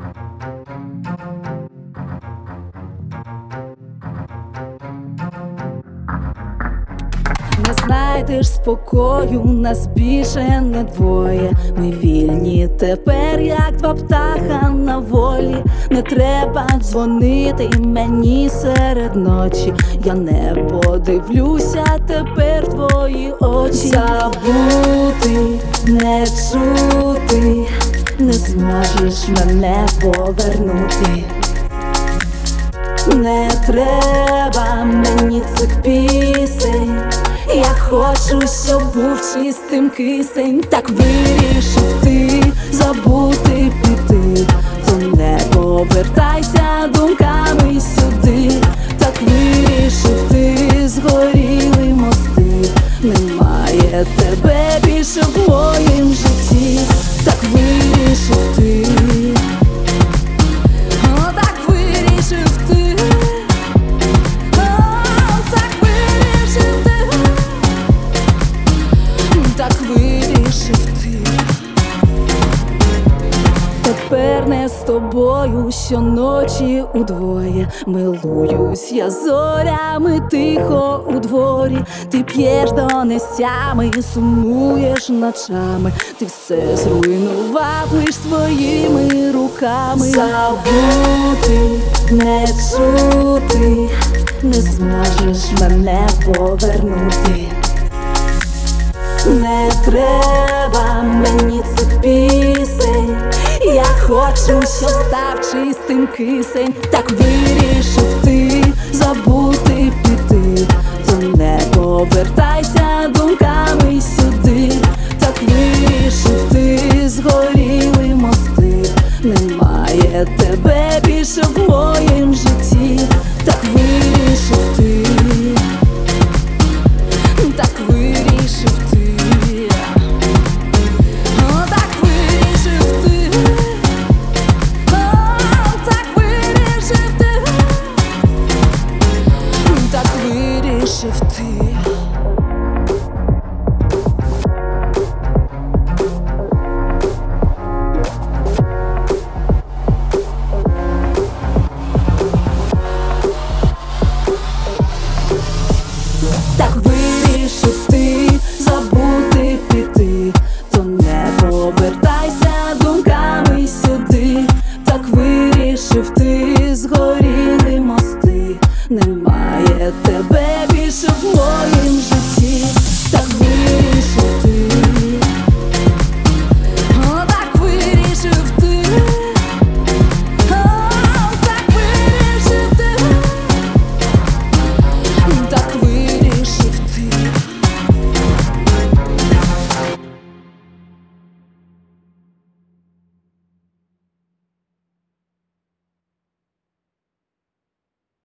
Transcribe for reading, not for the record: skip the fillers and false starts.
Не знайдеш спокою, нас більше не двоє. Ми вільні тепер, як два птаха на волі. Не треба дзвонити мені серед ночі. Я не подивлюся тепер в твої очі. Забути, не чути, не зможеш мене повернути. Не треба мені цих пісень, я хочу, щоб був чистим кисень. Так вирішив ти забути піти, то не повертайся думками сюди. Так вирішив ти, згоріли мости, немає тебе більше в моїм житті. Так вирішив ти, так вирішив ти, так вирішив ти, так вирішив ти. Тепер не з тобою щоночі удвоє. Милуюсь я зорями тихо у дворі. Ти п'єш донестями, сумуєш ночами. Ти все зруйнував лиш своїми руками. Забути, не чути, не зможеш мене повернути. Не треба мені цих пісень, я хочу, щоб став чистим кисень. Так вирішив ти забути піти, то не повертайся думками сюди. Так вирішив ти, згоріли мости, немає тебе більше в